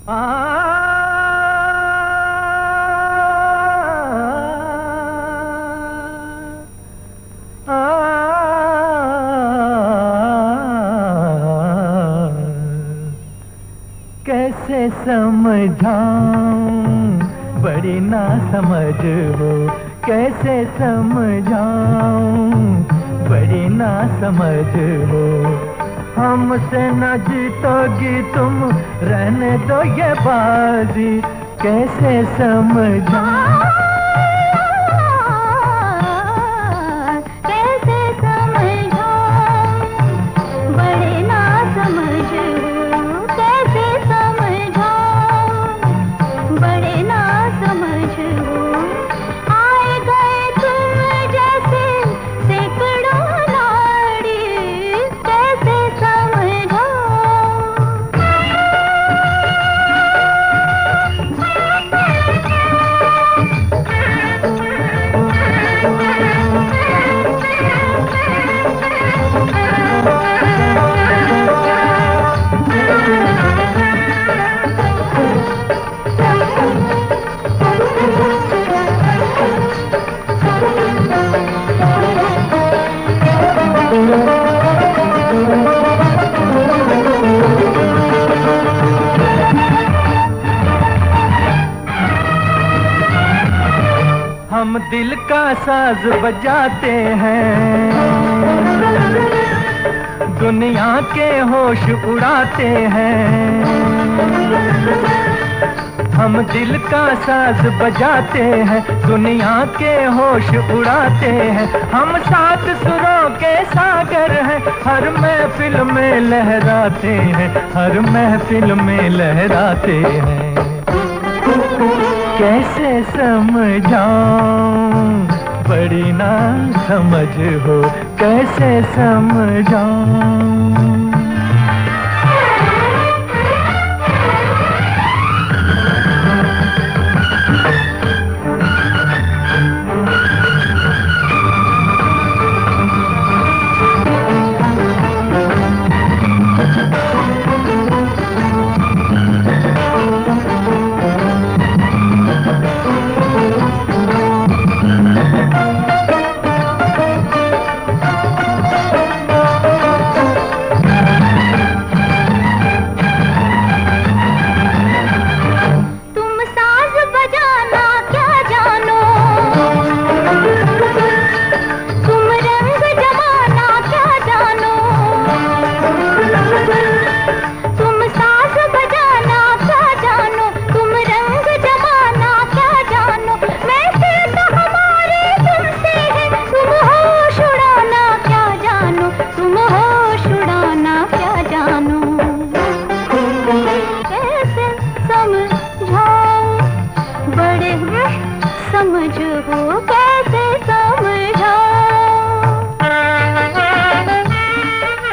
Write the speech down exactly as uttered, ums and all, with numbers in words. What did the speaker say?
आ, आ, कैसे समझाऊं बड़ी ना समझ हो, कैसे समझाऊं बड़ी ना समझ हो। हमसे न जीतोगी तुम, रहने दो ये बाजी, कैसे समझाऊं। हम दिल का साज बजाते हैं, दुनिया के होश उड़ाते हैं। हम दिल का साज बजाते हैं, दुनिया के होश उड़ाते हैं। हम सात सुरों के सागर हैं, हर महफिल में लहराते हैं, हर महफिल में लहराते हैं। कैसे समझाऊं बड़ी ना समझ हो, कैसे समझाऊं। समझ हो।